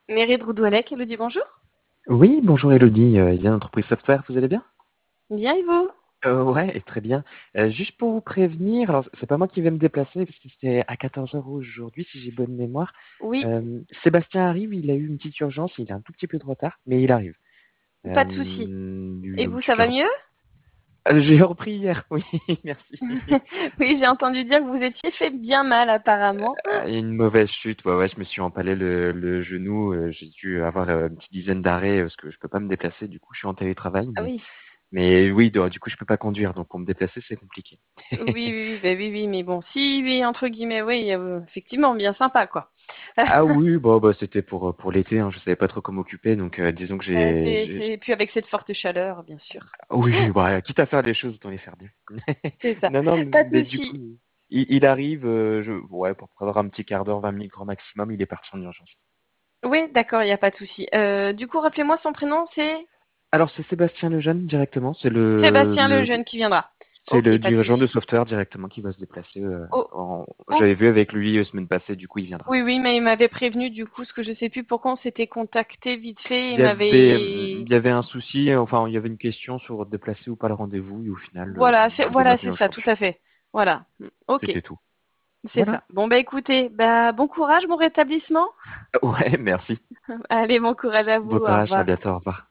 Mérite Roudoualek, Elodie, bonjour. Oui, bonjour Elodie, Eden Entreprise Software, vous allez bien? Bien et vous? Ouais, et très bien. Juste pour vous prévenir, alors c'est pas moi qui vais me déplacer parce que c'était à 14 heures aujourd'hui, si j'ai bonne mémoire. Oui, Sébastien arrive, il a eu une petite urgence, il a un tout petit peu de retard, mais il arrive. pas de souci. Et vous, ça va mieux? J'ai repris hier, oui, merci. Oui, j'ai entendu dire que vous étiez fait bien mal apparemment. Une mauvaise chute, ouais, je me suis empalé le genou, j'ai dû avoir une petite dizaine d'arrêts parce que je peux pas me déplacer, du coup je suis en télétravail, Ah mais, oui, mais oui, du coup je peux pas conduire, donc pour me déplacer c'est compliqué. oui, mais bon, si, oui, entre guillemets, oui, effectivement, bien sympa, quoi. Ah oui, bon, bah, c'était pour l'été, hein, je savais pas trop comment m'occuper, donc disons que Et puis avec cette forte chaleur, bien sûr. oui, bah, quitte à faire des choses, autant les faire bien. C'est ça. Non, non, Pas de mais du coup, souci. il arrive, ouais, pour avoir un petit quart d'heure, 20 minutes grand maximum, il est parti en urgence. Oui, d'accord, il n'y a pas de souci. Du coup, rappelez-moi son prénom, c'est Alors, c'est Sébastien Lejeune directement, Sébastien Lejeune qui viendra. c'est Ok, le pas de dirigeant de souci. software directement qui va se déplacer. Oh, oh, J'avais vu avec lui semaine passée, du coup, il viendra. oui, mais il m'avait prévenu du coup, ce que je sais plus pourquoi on s'était contacté vite fait. Il Il y avait, m'avait, il y avait un souci, enfin, il y avait une question sur déplacer ou pas le rendez-vous, et au final, je vous ai voilà, maintenu c'est au ça, chaud. tout à fait. Voilà. Ok, C'était tout. c'est Voilà. ça. Bon bah écoutez, bah bon courage, bon rétablissement. Ouais, merci. Allez, bon courage à vous. Bon Au courage, à revoir. bientôt, au revoir.